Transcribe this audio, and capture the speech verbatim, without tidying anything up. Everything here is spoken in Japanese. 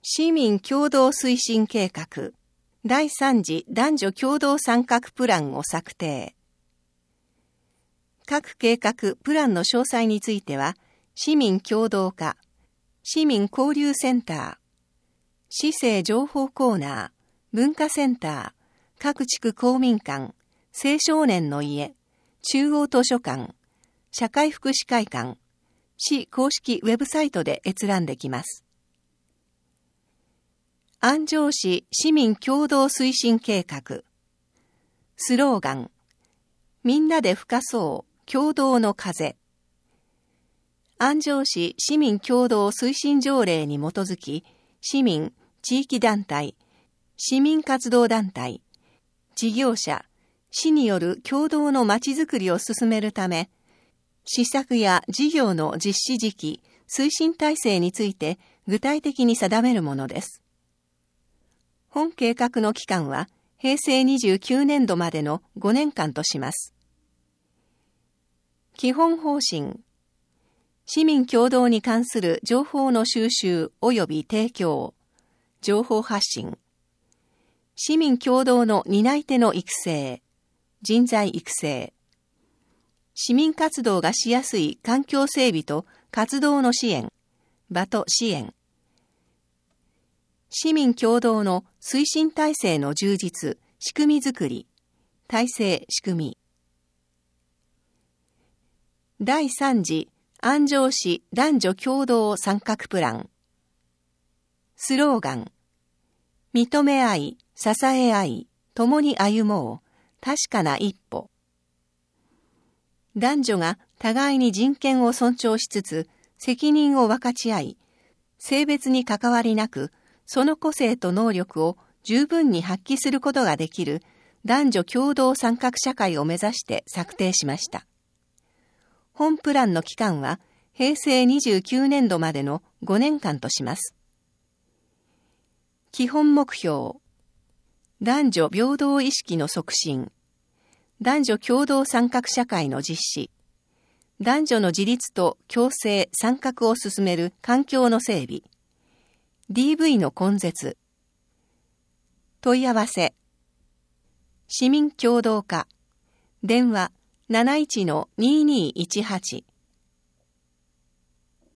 市民共同推進計画だいさん次男女共同参画プランを策定。各計画プランの詳細については、市民共同化、市民交流センター、市政情報コーナー、文化センター、各地区公民館、青少年の家、中央図書館、社会福祉会館、市公式ウェブサイトで閲覧できます。安城市市民共同推進計画。スローガン、みんなで吹かそう共同の風。安城市市民共同推進条例に基づき、市民、地域団体、市民活動団体、事業者、市による共同のまちづくりを進めるため、施策や事業の実施時期、推進体制について具体的に定めるものです。本計画の期間はへいせいにじゅうきゅうねんどまでのごねんかんとします。基本方針。市民共同に関する情報の収集及び提供、情報発信。市民共同の担い手の育成、人材育成。市民活動がしやすい環境整備と活動の支援、場と支援。市民共同の推進体制の充実、仕組みづくり、体制、仕組み。だいさん次安城市男女共同参画プラン。スローガン、認め合い、支え合い、共に歩もう、確かな一歩。男女が互いに人権を尊重しつつ、責任を分かち合い、性別に関わりなく、その個性と能力を十分に発揮することができる男女共同参画社会を目指して策定しました。本プランの期間はへいせいにじゅうきゅうねんどまでのごねんかんとします。基本目標。男女平等意識の促進。男女共同参画社会の実施。男女の自立と共生参画を進める環境の整備。ディーブイ の根絶。問い合わせ。市民共同化。電話 なないちのにーにーいちはち。